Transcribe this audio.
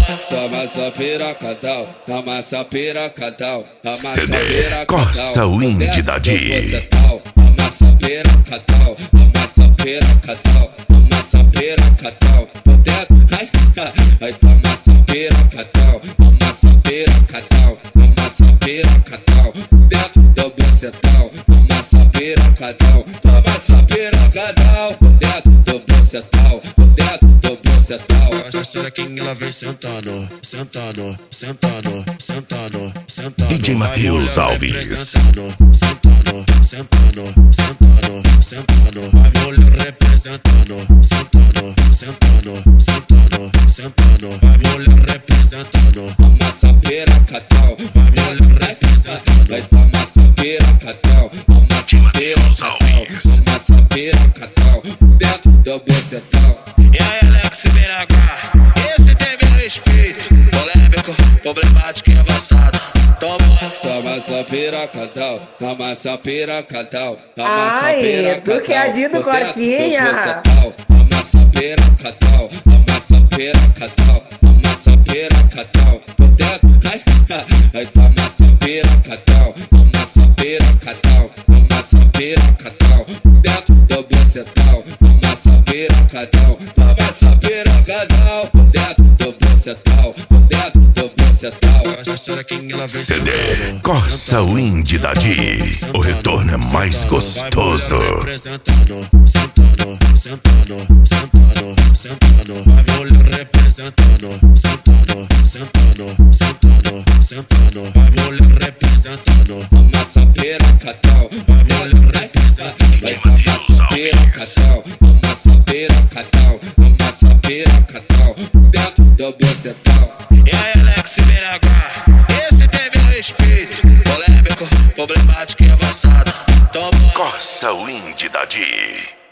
toma essa piracadão, toma essa piracadão, toma essa CD piracadão. Corsa Wind da Di. Toma essa piracadão, toma essa piracadão, toma essa piracadão. Por dentro, ai, ai, toma essa piracadão, toma essa piracadão, toma essa piracadão. Dentro do bocetão, toma essa piracadão, toma essa piracadão. Dentro do bocetão, dentro do bocetão. A xerequinha ela vem sentando, sentando, sentando, sentando, sentando. DJ Matheus Alves. Sentando, sentando, sentando, sentando. A mulher representando, sentando, sentando, sentando, sentando. A mulher representando. Toma essa piracadão, A mulher representando. vai tomar essa piracadão, toma essa piracadão, toma essa piracadão. Dentro do bocetão. E aí, Alex BNH, esse tem meu respeito. Polêmico, problemático e avançado. Toma essa piracadão, toma essa piracadão, toma essa Ai, piracadão. bloqueadinho do Por dentro Corsinha. do bocetão. Toma essa piracadão, toma essa piracadão, toma essa piracadão. Por dentro, ai, ai, toma essa piracadão, toma essa piracadão, toma essa piracadão. Dentro do bocetão, toma essa piracadão, toma essa piracadão. Dentro do bocetão, dentro do bocetão. A xerequinha ela vem CD sentando, Corsa Wind da Di. O retorno é mais gostoso. representando, sentando, sentando, sentando, sentando. A mulher representando, sentando, sentando, sentando, sentando. A mulher representando. Toma essa piracadão, A mulher representando. vai tomar essa piracadão, toma essa piracadão, toma essa piracadão. Dentro do bocetão. E aí, Alex BNH, esse tem meu respeito. Polêmico, problemático e avançado. Corsa Wind da Di.